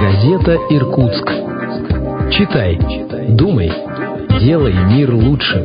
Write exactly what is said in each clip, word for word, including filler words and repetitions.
Газета «Иркутск». Читай, думай, делай мир лучше.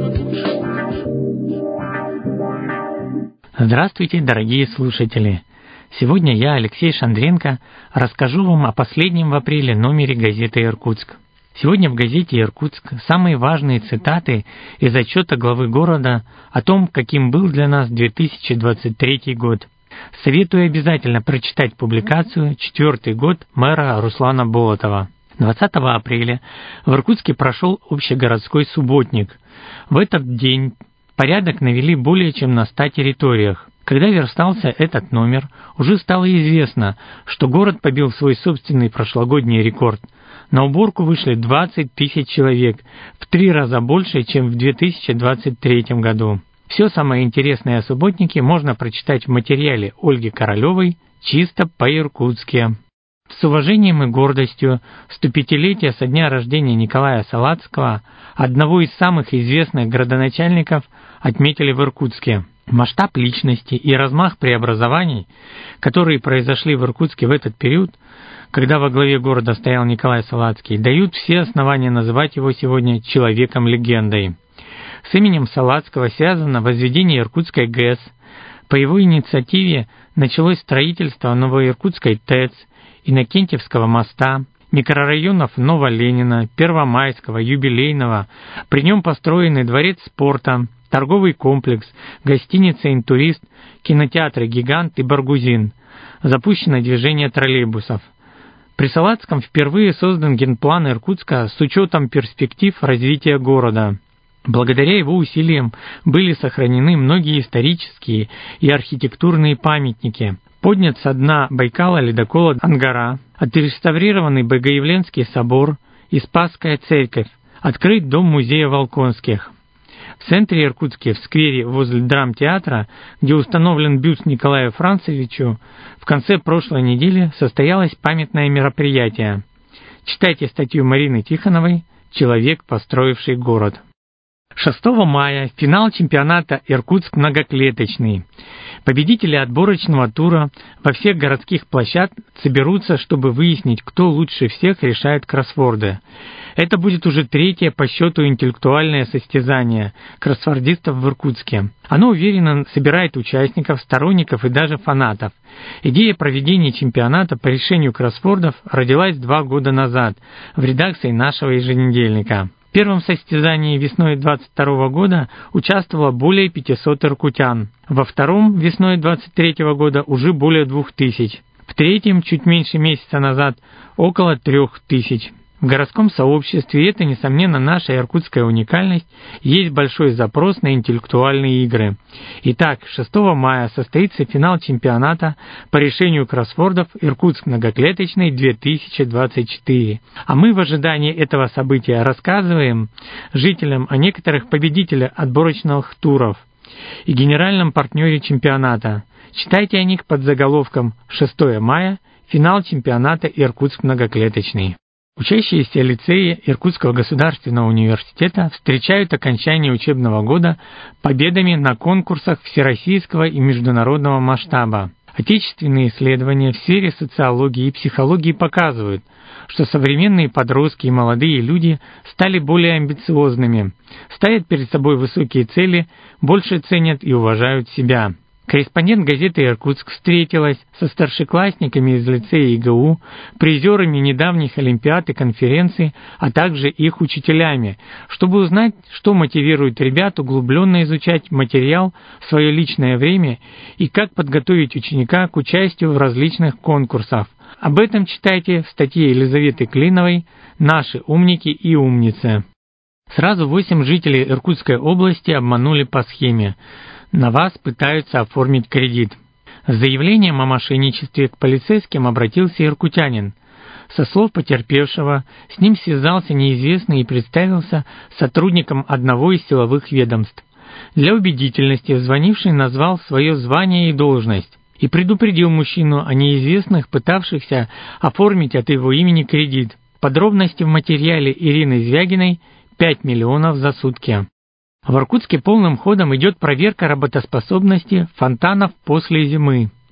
Здравствуйте, дорогие слушатели! Сегодня я, Алексей Шандренко, расскажу вам о последнем в апреле номере газеты «Иркутск». Сегодня в газете «Иркутск» самые важные цитаты из отчета главы города о том, каким был для нас две тысячи двадцать третий год. Советую обязательно прочитать публикацию «Четвертый год мэра Руслана Болотова». двадцатого апреля в Иркутске прошел общегородской субботник. В этот день порядок навели более чем на ста территориях. Когда верстался этот номер, уже стало известно, что город побил свой собственный прошлогодний рекорд. На уборку вышли двадцать тысяч человек, в три раза больше, чем в две тысячи двадцать третьем году. Все самое интересное о субботнике можно прочитать в материале Ольги Королевой «Чисто по-иркутски». С уважением и гордостью сто пятилетие со дня рождения Николая Салацкого, одного из самых известных градоначальников, отметили в Иркутске. Масштаб личности и размах преобразований, которые произошли в Иркутске в этот период, когда во главе города стоял Николай Салацкий, дают все основания называть его сегодня человеком-легендой. С именем Салацкого связано возведение Иркутской ГЭС. По его инициативе началось строительство Новоиркутской ТЭЦ, Иннокентьевского моста, микрорайонов Новоленина, Первомайского, Юбилейного. При нем построены дворец спорта, торговый комплекс, гостиница «Интурист», кинотеатры «Гигант» и «Баргузин». Запущено движение троллейбусов. При Салацком впервые создан генплан Иркутска с учетом перспектив развития города. Благодаря его усилиям были сохранены многие исторические и архитектурные памятники. Поднят со дна Байкала ледокола Ангара, отреставрированный Богоявленский собор и Спасская церковь, открыт дом-музея Волконских. В центре Иркутска, в сквере возле драмтеатра, где установлен бюст Николаю Францевичу, в конце прошлой недели состоялось памятное мероприятие. Читайте статью Марины Тихоновой «Человек, построивший город». шестого мая финал чемпионата «Иркутск многоклеточный». Победители отборочного тура во всех городских площадках соберутся, чтобы выяснить, кто лучше всех решает кроссворды. Это будет уже третье по счету интеллектуальное состязание кроссвордистов в Иркутске. Оно уверенно собирает участников, сторонников и даже фанатов. Идея проведения чемпионата по решению кроссвордов родилась два года назад в редакции нашего еженедельника. В первом состязании весной двадцать второго года участвовало более пятисот иркутян. Во втором весной двадцать третьего года уже более двух тысяч. В третьем, чуть меньше месяца назад, около трех тысяч. В городском сообществе, это, несомненно, наша иркутская уникальность, есть большой запрос на интеллектуальные игры. Итак, шестого мая состоится финал чемпионата по решению кроссвордов «Иркутск многоклеточный две тысячи двадцать четыре». А мы в ожидании этого события рассказываем жителям о некоторых победителях отборочных туров и генеральном партнере чемпионата. Читайте о них под заголовком «шестого мая. Финал чемпионата Иркутск многоклеточный». Учащиеся лицея Иркутского государственного университета встречают окончание учебного года победами на конкурсах всероссийского и международного масштаба. Отечественные исследования в сфере социологии и психологии показывают, что современные подростки и молодые люди стали более амбициозными, ставят перед собой высокие цели, больше ценят и уважают себя. Корреспондент газеты «Иркутск» встретилась со старшеклассниками из лицея ИГУ, призерами недавних олимпиад и конференций, а также их учителями, чтобы узнать, что мотивирует ребят углубленно изучать материал в свое личное время и как подготовить ученика к участию в различных конкурсах. Об этом читайте в статье Елизаветы Клиновой «Наши умники и умницы». Сразу восемь жителей Иркутской области обманули по схеме. На вас пытаются оформить кредит. С заявлением о мошенничестве к полицейским обратился иркутянин. Со слов потерпевшего, с ним связался неизвестный и представился сотрудником одного из силовых ведомств. Для убедительности звонивший назвал свое звание и должность и предупредил мужчину о неизвестных, пытавшихся оформить от его имени кредит. Подробности в материале Ирины Звягиной «пять миллионов за сутки». В Иркутске полным ходом идет проверка работоспособности фонтанов после зимы.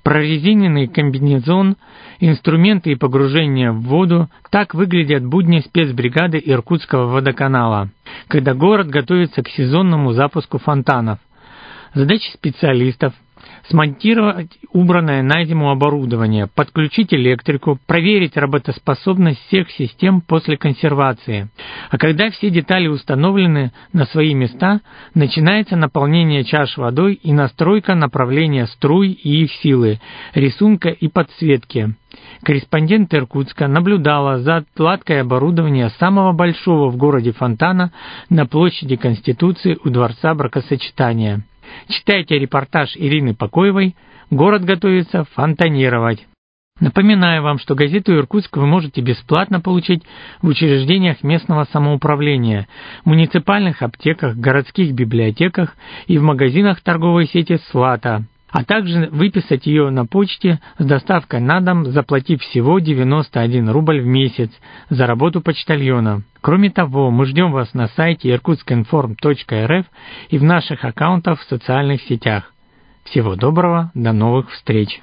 прорезиненный комбинезон, инструменты и погружение в воду – так выглядят будни спецбригады Иркутского водоканала, когда город готовится к сезонному запуску фонтанов. Задача специалистов – смонтировать убранное на зиму оборудование, подключить электрику, проверить работоспособность всех систем после консервации. А когда все детали установлены на свои места, начинается наполнение чаш водой и настройка направления струй и их силы, рисунка и подсветки. Корреспондент Иркутска наблюдала за отладкой оборудования самого большого в городе фонтана на площади Конституции у Дворца бракосочетания. Читайте репортаж Ирины Покоевой «Город готовится фонтанировать». Напоминаю вам, что газету «Иркутск» вы можете бесплатно получить в учреждениях местного самоуправления, муниципальных аптеках, городских библиотеках и в магазинах торговой сети «Слата», а также выписать ее на почте с доставкой на дом, заплатив всего девяносто один рубль в месяц за работу почтальона. Кроме того, мы ждем вас на сайте иркутскинформ точка эр эф и в наших аккаунтах в социальных сетях. Всего доброго, до новых встреч!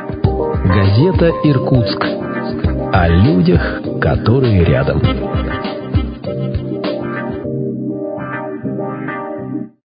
Газета «Иркутск». О людях, которые рядом.